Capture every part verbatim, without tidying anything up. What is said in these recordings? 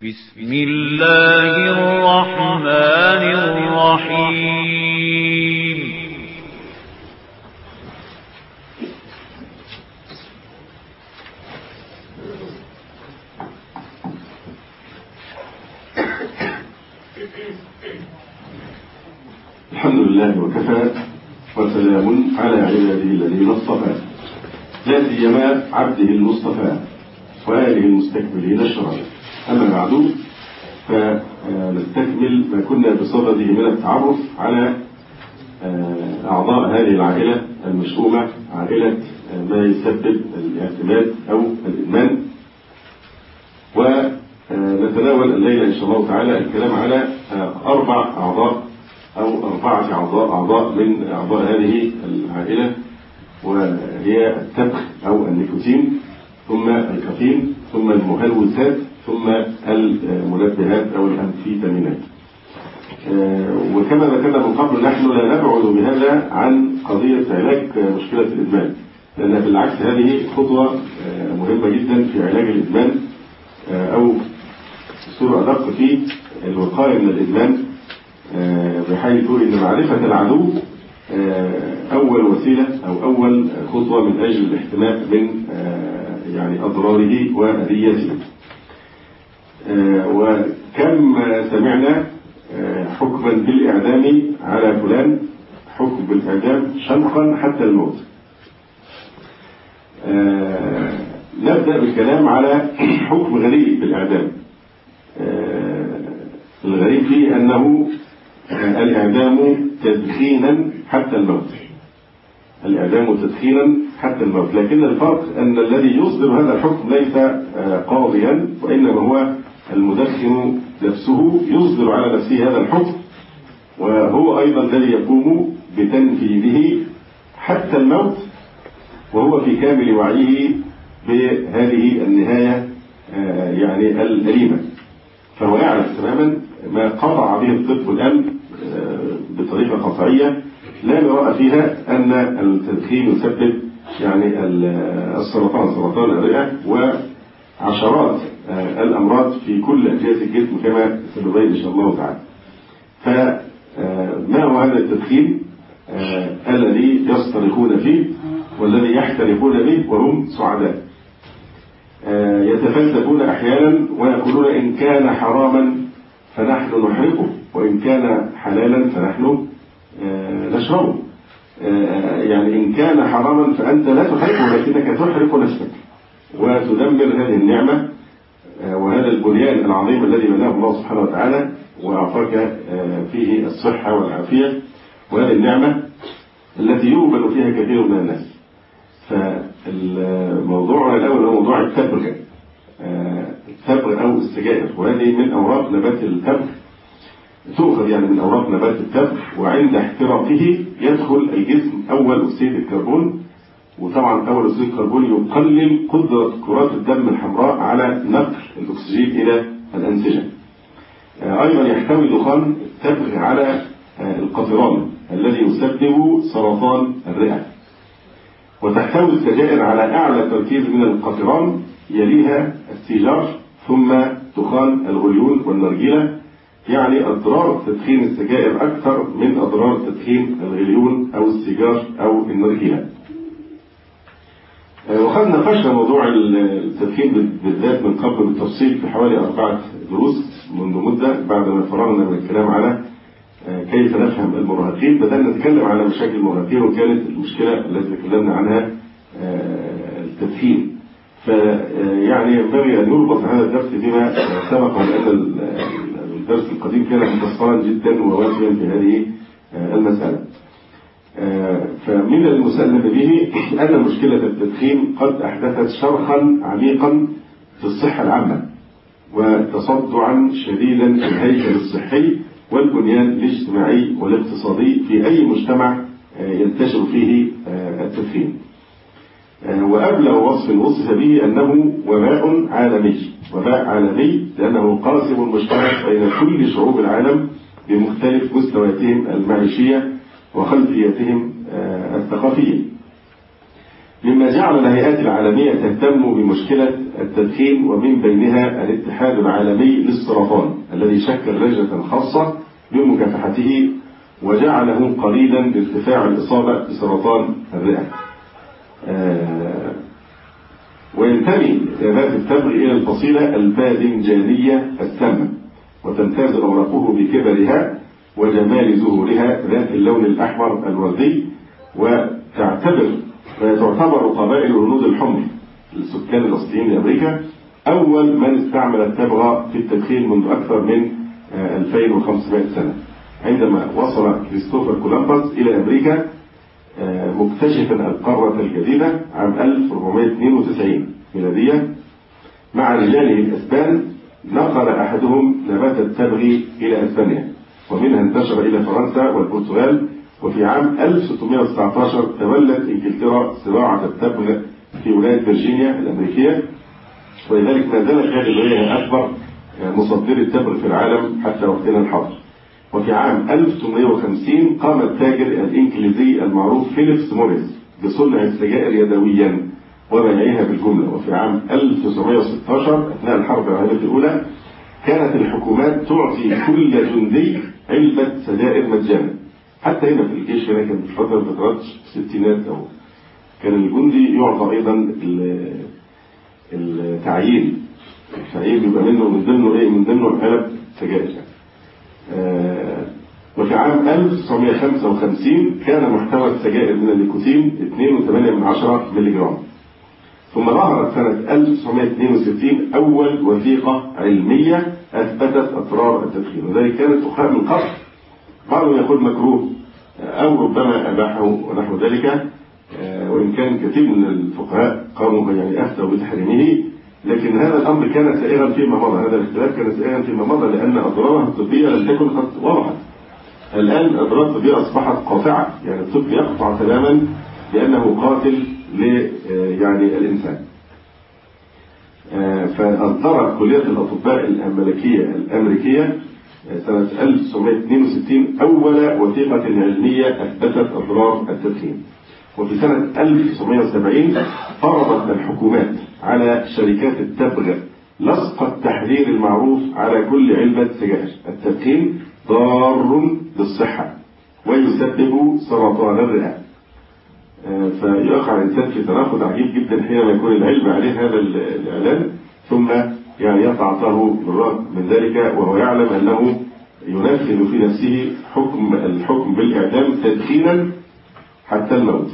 بسم الله الرحمن الرحيم. الحمد لله وكفى وسلام على عباده الذين اصطفى، لا سيما عبده المصطفى وآله المستكملين الشرف. أما بعد فنستكمل ما كنا بصدده من التعرف على أعضاء هذه العائلة المشؤومة، عائلة ما يسبب الاعتماد أو الإدمان. ونتناول الليلة إن شاء الله تعالى الكلام على أربع أعضاء أو أربعة أعضاء أعضاء من أعضاء هذه العائلة، وهي التبغ أو النيكوتين، ثم الكافيين، ثم المهلوسات، ثم المنبهات أو الأنفيتامينات. وكما ذكرنا من قبل نحن لا نبعد بهذا عن قضية علاج مشكلة الإدمان، لأن بالعكس هذه خطوة مهمة جدا في علاج الإدمان، أو بصورة أدق في الوقاية من الإدمان، بحيث أن معرفة العدو أول وسيلة أو أول خطوة من أجل الاحتماء من يعني أضراره وأذيته. وكم سمعنا حكما بالإعدام على فلان، حكم بالإعدام شنقا حتى الموت. نبدأ بالكلام على حكم غريب بالإعدام. الغريب فيه أنه الإعدام تدخينا حتى الموت، الإعدام تدخينا حتى الموت، لكن الفرق أن الذي يصدر هذا الحكم ليس قاضيا، وإنما هو المدخن نفسه يصدر على نفسه هذا الحكم، وهو أيضا الذي يقوم بتنفيذه حتى الموت، وهو في كامل وعيه بهذه النهاية يعني الأليمة. فهو يعرف تماما ما قطع به الطب والأمن بطريقة قطعية لا نرى فيها أن التدخين يسبب يعني السرطان، سرطان الرئة وعشرات الأمراض في كل أجزاء الجسم كما سنبين إن شاء الله تعالى. فما هو هذا التدخين الذي يصطرخون فيه والذي يحترقون به وهم سعداء؟ يتفلسفون أحيانا ويقولون إن كان حراما فنحن نحرقه، وإن كان حلالا فنحن نشربه. يعني إن كان حراما فأنت لا تحرقه، لكنك تحرق نفسك وتدمر هذه النعمة وهذا البنيان العظيم الذي بناه الله سبحانه وتعالى وأعطاك فيه الصحة والعافية، وهذه النعمة التي يؤمن فيها كثير من الناس. فالموضوع الأول هو موضوع التبغ، التبغ أو السجائر، وهذه من أوراق نبات التبغ، تؤخذ يعني من أوراق نبات التبغ، وعند احتراقه يدخل الجسم أول أكسيد الكربون، وطبعا أول أكسيد الكربون يقلل قدرة كرات الدم الحمراء على نقل الأكسجين إلى الأنسجة. أيضا يحتوي دخان التبغ على القطران الذي يسبب سرطان الرئة، وتحتوي السجائر على أعلى تركيز من القطران، يليها السيجار، ثم دخان الغليون والنرجيلة. يعني أضرار تدخين السجائر أكثر من أضرار تدخين الغليون أو السيجار أو النرجيلة. وقد ناقشنا موضوع التدخين بالذات من قبل بالتفصيل في حوالي أربعة دروس منذ مدة، بعد ما فرغنا من الكلام على كيف نفهم المراهقين بدأنا نتكلم على مشاكل المراهقين، وكانت المشكلة التي تكلمنا عنها التدخين. فيعني ينبغي أن يربط هذا الدرس فيما سبق، لأن الدرس القديم كان مفصلا جدا ووافيا في هذه المسألة. فمن المسلم به أن مشكلة التدخين قد أحدثت شرخا عميقا في الصحة العامة وتصدعا شديدا في الهيكل الصحي والبنيان الاجتماعي والاقتصادي في أي مجتمع ينتشر فيه التدخين. وأبلغ وصف وصف به أنه وباء عالمي، وباء عالمي لأنه قاسم مشترك بين كل شعوب العالم بمختلف مستوياتهم المعيشية وخلفياتهم الثقافية. مما جعل الهيئات العالمية تهتم بمشكلة التدخين، ومن بينها الاتحاد العالمي للسرطان الذي شكل لجنة خاصة بمكافحته وجعله قليلا لارتفاع الإصابة بسرطان الرئة. آه وينتمي نبات التبغ إلى الفصيلة الباذنجانية السامة، وتمتاز أوراقه بكبرها وجمال زهورها ذات اللون الأحمر الوردي، وتعتبر تعتبر قبائل الهنود الحمر السكان الأصليين لأمريكا أول من استعمل التبغ في التدخين منذ أكثر من ألفين وخمسمائة سنة، عندما وصل كريستوفر كولومبوس إلى أمريكا مكتشفا القارة الجديدة عام ألف وأربعمائة واثنين وتسعين ميلادية مع رجاله الأسبان. نقل أحدهم نبات التبغ إلى أسبانيا، ومنها انتشر إلى فرنسا والبرتغال. وفي عام ألف وستمائة وتسعة عشر تولت إنجلترا صناعة التبغ في ولاية فيرجينيا الأمريكية، ولذلك ما زالت هذه الولاية أكبر مصدر التبغ في العالم حتى وقتنا الحاضر. وفي عام ألف وثمانمائة وخمسين قام التاجر الإنجليزي المعروف فيليبس موريس بصنع السجائر يدويا وبيعها بالجملة. وفي عام ألف وتسعمائة وستة عشر أثناء الحرب العالمية الأولى كانت الحكومات تعطي كل جندي علبة سجائر مجانا. حتى هنا في الجيش هنا كان في فترة من فترات الستينات أو كان الجندي يعطى أيضا التعيين التعيين بيبقى منه من ضمنه إيه من ضمنه علب سجائر. آه وفي عام ألف وتسعمائة وخمسة وخمسين كان محتوى السجائر من النيكوتين اثنين فاصلة ثمانية من عشرة مللي جرام. ثم ظهرت سنة ألف وتسعمائة واثنين وستين أول وثيقة علمية أثبتت أضرار التدخين، وذلك كانت تقال من قبل، بعضهم يقول مكروه أو ربما أباحه ونحو ذلك، وإن كان كثير من الفقهاء قاموا يعني أفتوا بتحريمه، لكن هذا الأمر كان سائغا فيما مضى، هذا الاختلاف كان سائغا فيما مضى لأن أضرارها الطبية لم تكن قد وضحت. الآن الأضرار الطبية أصبحت قاطعة، يعني الطب يقطع تماما بأنه قاتل ل يعني الإنسان. فأصدرت كلية الأطباء الملكية الأمريكية سنة ألف وتسعمائة واثنين وستين أول وثيقة علمية أثبتت أضرار التدخين. وفي سنة ألف وتسعمائة وسبعين فرضت الحكومات على شركات التبغ لصق التحذير المعروف على كل علبة سجائر: التدخين ضار بالصحة ويسبب سرطان الرئة. فيقع الإنسان في تناقض عجيب جدا حينما يكون العلم عليه هذا الإعلان، ثم يعني يتعاطاه بالرغم من ذلك وهو يعلم أنه ينفذ في نفسه حكم الحكم بالإعدام تدخينا حتى الموت.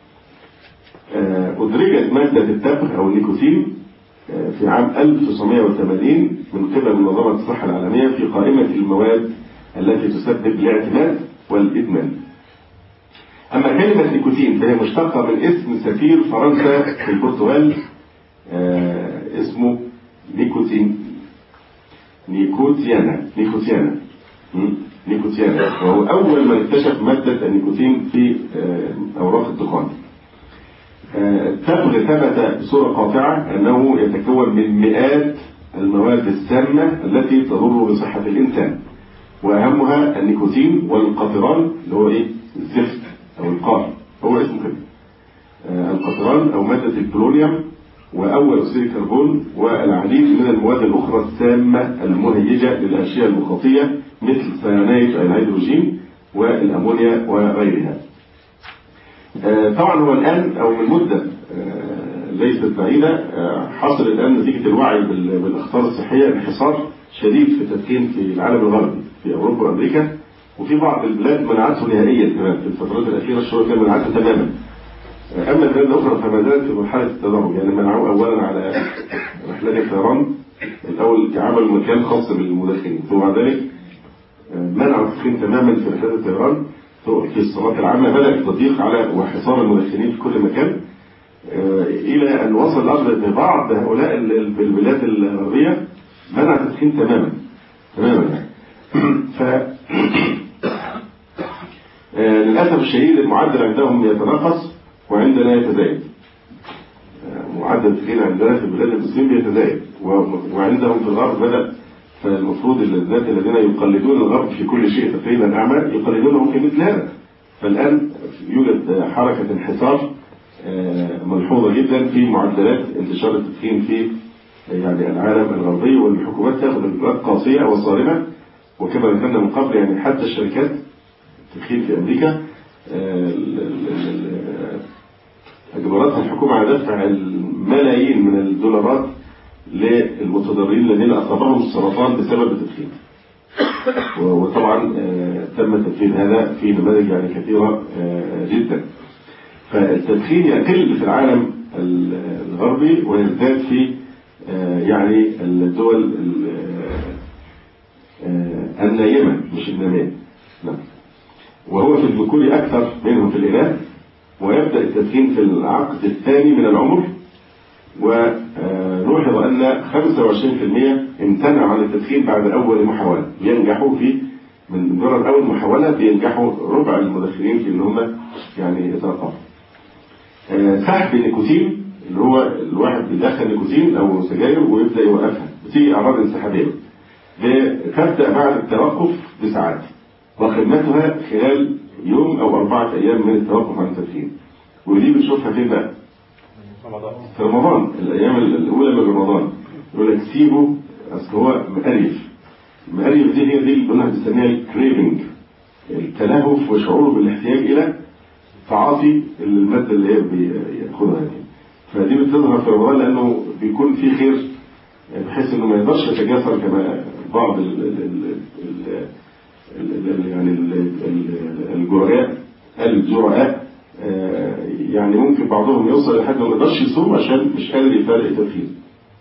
أدرجت مادة التبغ أو النيكوتين في عام ألف وتسعمائة وثمانين من قبل منظمة الصحة العالمية في قائمة المواد التي تسبب الاعتماد والإدمان. أما كلمة نيكوتين فهي مشتقة من اسم سفير فرنسا في البرتغال اسمه نيكوتين نيكوتيانا نيكوتيانا نيكوتيانا وهو أول من اكتشف مادة النيكوتين في أوراق الدخان. التبغ ثبت بصورة قاطعة أنه يتكون من مئات المواد السامة التي تضر بصحة الإنسان، وأهمها النيكوتين والقطران اللي هو إيه الزفت أو القار، هو اسمه كده القطران أو مادة البولونيوم وأول أكسيد الكربون والعديد من المواد الأخرى السامة المهيجة للأشياء المخاطية مثل ثيانات الهيدروجين والأمونيا وغيرها. طبعا هو الآن أو من مدة ليست بعيدة حصل الآن نتيجة الوعي بالأخطار الصحية انحصار شديد في التدخين في العالم الغربي في أوروبا وأمريكا، وفي بعض البلاد منعته نهائيا كمان في الفترات الأخيرة الشهور كان منعته تماما. أما البلاد الأخرى فما زالت في مرحلة التدرج، يعني منعوه أولا على رحلات الطيران الأول عملوا مكان خاص بالمدخنين، ثم بعد ذلك منعوا التدخين تماما في رحلات الطيران. في الصالات العامة بدأ التضييق على وحصار المدخنين في كل مكان، إلى أن وصل الأمر أن بعض هؤلاء البلاد الغربية منع التدخين تماما تماما يعني. ف للأسف الشديد المعدل عندهم يتناقص وعندنا يتزايد. معدل التدخين عندنا في البلاد المسلمين بيتزايد، وعندهم في الغرب بدأ. فالمفروض الناس الذين يقلدون الغرب في كل شيء تقريبا أعمى يقلدونهم في مثل هذا. فالآن يوجد حركة انحصار ملحوظة جدا في معدلات انتشار التدخين في يعني العالم الغربي، والحكومات تاخذ إجراءات قاسية وصارمة. وكما ذكرنا من قبل يعني حتى الشركات التدخين في أمريكا أجبرتها الحكومة على دفع الملايين من الدولارات للمتضررين الذين أصابهم السرطان بسبب التدخين. وطبعا تم تنفيذ هذا في نماذج يعني كثيرة جدا. فالتدخين يقل في العالم الغربي ويزداد في يعني الدول النايمة مش النامية. نعم. وهو في الذكور أكثر منهم في الإناث، ويبدأ التدخين في العقد الثاني من العمر. ونلاحظ أن خمسة وعشرين بالمئة امتنعوا عن التدخين بعد أول محاولة، ينجحوا في من مجرد أول محاولة بينجحوا ربع المدخنين في إن هم يعني يتوقفوا. سحب النيكوتين اللي هو الواحد بيدخن نيكوتين أو سجاير ويبدأ يوقفها، بتيجي أعراض انسحابية تبدأ بعد التوقف بساعات، وخدمتها خلال يوم أو أربعة أيام من التوقف عن التدخين. ودي بنشوفها فين بقى؟ في رمضان، الأيام الأولى من رمضان يقول لك سيبه، أصل هو مقرف. مقرف دي هي دي اللي كنا بنسميها الكريفنج، التلهف وشعوره بالاحتياج إلى تعاطي المادة اللي هي بياخدها دي. فدي بتظهر في رمضان لأنه بيكون في خير، بحيث إنه ما يقدرش يتجاسر كما بعض ال ال ال يعني الجرعاء الجرعاء يعني ممكن بعضهم يوصل لحد ما يقدرش يصوم عشان مش قادر يفرق التدخين.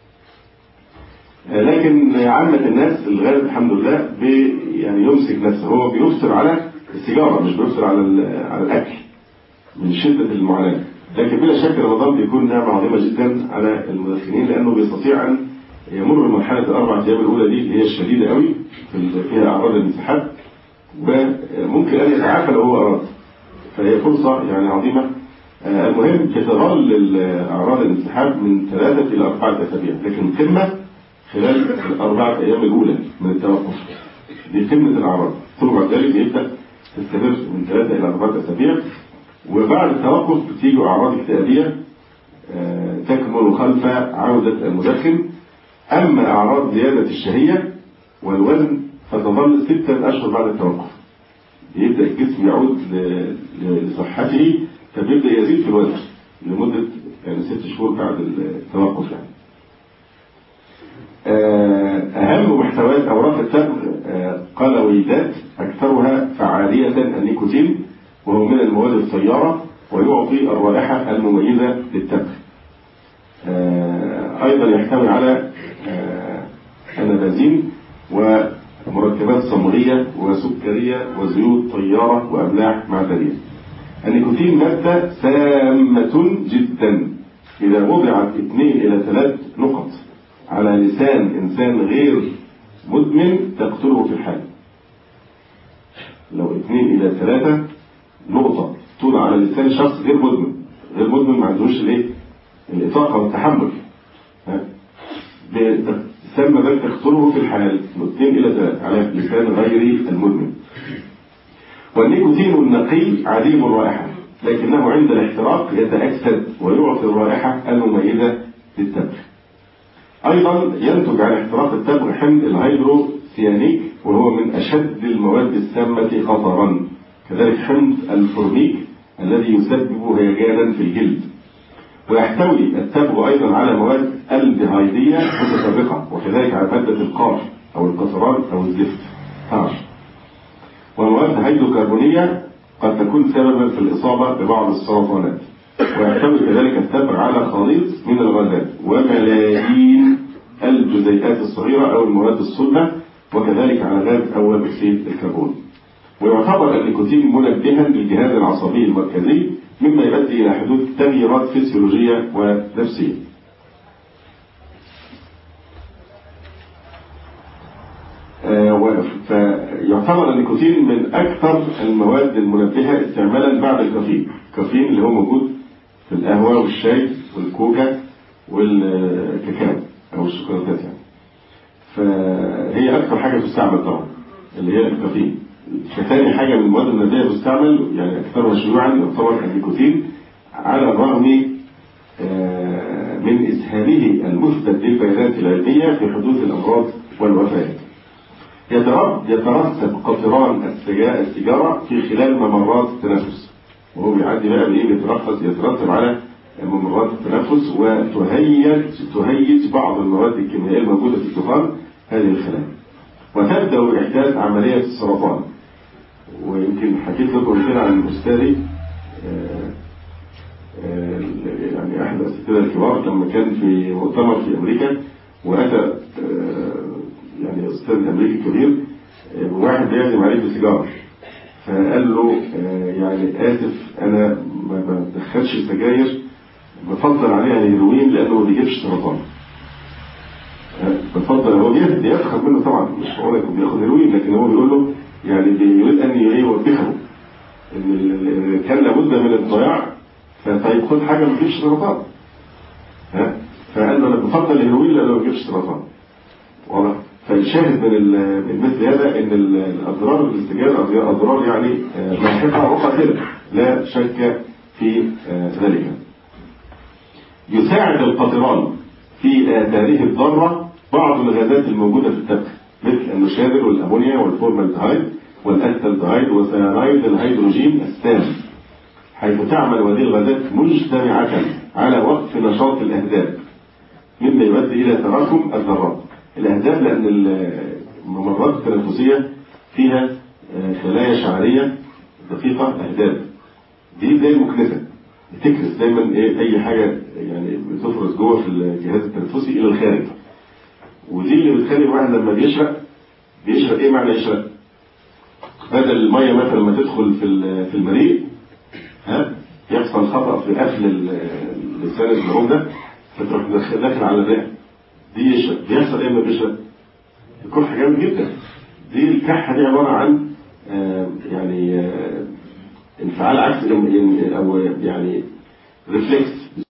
لكن عامة الناس الغالب الحمد لله بي يعني يمسك نفسه، هو بيفطر على السيجارة مش بيفطر على على الأكل من شدة المعاناة. لكن بلا شك رمضان بيكون نعمة عظيمة جدا على المدخنين، لأنه بيستطيع أن يمر مرحلة الأربع أيام الأولى دي اللي هي الشديدة قوي فيها أعراض الانسحاب، وممكن أن يتعافى لو هو أراد. فهي فرصة يعني عظيمة. المهم تظل أعراض الانسحاب من ثلاثة إلى أربعة أسابيع، لكن قمة خلال الأربعة أيام الأولى من التوقف، دي قمة الأعراض. ثم بعد ذلك يبدأ تستمر من ثلاثة إلى أربعة أسابيع، وبعد التوقف بتيجي أعراض اكتئابية تكمن خلف عودة المدخن. أما أعراض زيادة الشهية والوزن فتظل ستة أشهر بعد التوقف، يبدأ الجسم يعود لصحته، فبيبدأ يزيد في الوزن لمدة يعني ست شهور بعد التوقف. يعني أهم محتويات أوراق التبغ قلويدات أكثرها فعالية النيكوتين، وهو من المواد الطيارة ويعطي الرائحة المميزة للتبغ. أيضا يحتوي على النبازين ومركبات صمغية وسكرية وزيوت طيارة وأملاح معدنية. النيكوتين مادة سامة جدا، إذا وضعت اثنين إلى ثلاث نقط على لسان إنسان غير مدمن تقتله في الحال. لو اثنين إلى ثلاثة نقطة توضع على لسان شخص غير مدمن، غير مدمن ما عندوش الايه الإطاقة والتحمل، تسمى ذلك تقتله في الحال. اثنين إلى ثلاثة على لسان غير المدمن. والنيكوتين النقي عديم الرائحة، لكنه عند الاحتراق يتأكسد ويعطي الرائحة المميزة للتبغ. أيضا ينتج عن احتراق التبغ حمض الهيدروسيانيك، وهو من أشد المواد السامة خطرا، كذلك حمض الفورميك الذي يسبب هيجانا في الجلد. ويحتوي التبغ أيضا على مواد الدهايدية متفرقة، وكذلك على مادة القار أو القطران أو الزفت طاش. ومواد هيدروكربونية قد تكون سببا في الإصابة ببعض السرطانات. ويحتوي كذلك التبغ على خليط من الغازات وملايين الجزيئات الصغيرة أو المواد الصلبة، وكذلك على غاز أول أكسيد الكربون. ويعتبر النيكوتين منبها للجهاز العصبي المركزي، مما يؤدي إلى حدوث تغييرات فسيولوجية ونفسية. فيعتبر النيكوتين من أكثر المواد المنبهة استعمالا بعد الكافيين. الكافيين اللي هو موجود في القهوة والشاي والكوكا والكاكاو أو الشوكولاتات يعني. فهي أكثر حاجة تستعمل طبعا اللي هي الكافيين. ثاني حاجة من المواد المنبهة تستعمل يعني أكثرها شيوعا يعتبر النيكوتين، على الرغم من إسهامه المثبت للبيانات العلمية في حدوث الأمراض والوفيات. يترتب قطران السيجارة في خلال ممرات التنفس، وهو بيعدي بقى بإيه بيترفس يترتب على ممرات التنفس، وتهيج تهيج بعض المواد الكيميائية الموجودة في الدخان هذه الخلايا، وتبدأ بإحداث عملية السرطان. ويمكن حكيت لكم كده عن أستاذي يعني أحد الأساتذة الكبار لما كان في مؤتمر في أمريكا، وأتى يعني أستاذ أمريكي كبير وواحد بيعزم عليه بسيجارة، فقال له يعني آسف أنا ما بدخلش سجاير، بفضل عليها الهيروين لأنه ما بيجيبش سرطان. بفضل هو بيفخر منه طبعا، مش هقول لك بياخد هيروين، لكن هو بيقول له يعني بيريد أن يوبخه إن كان لابد من الضياع، فطيب خد حاجة ما بتجيبش سرطان. ها فقال له أنا بفضل الهيروين لأنه ما بيجيبش سرطان. واضح؟ فالشاهد من مثل هذا ان الاضرار السجاير اضرار يعني لاحقه وقاتله لا شك في ذلك. يساعد القطران في آثاره الضاره بعض الغازات الموجوده في التبغ مثل النشادر والامونيا والفورمالدهايد والأسيتالدهايد وسيانايد الهيدروجين السام، حيث تعمل هذه الغازات مجتمعه على وقف نشاط الاهداب مما يؤدي الى تراكم الذرات. الأهداب لأن الممرات التنفسية فيها خلايا شعرية دقيقة أهداب، دي زي المكنسة بتكنس دايما إيه أي حاجة يعني بتفرز جوه في الجهاز التنفسي إلى الخارج، ودي اللي بتخلي الواحد لما بيشرق بيشرق إيه معنى يشرق؟ بدل المية مثلا لما تدخل في في المريء ها يحصل خطأ في قفل اللسان الجروم ده فتروح داخل على الرئة، دي يشرب بيحصل ايه لما بيشرب؟ الكح جامد جدا. دي الكحه دي عباره عن آه يعني آه انفعال عكسي او يعني ريفلكس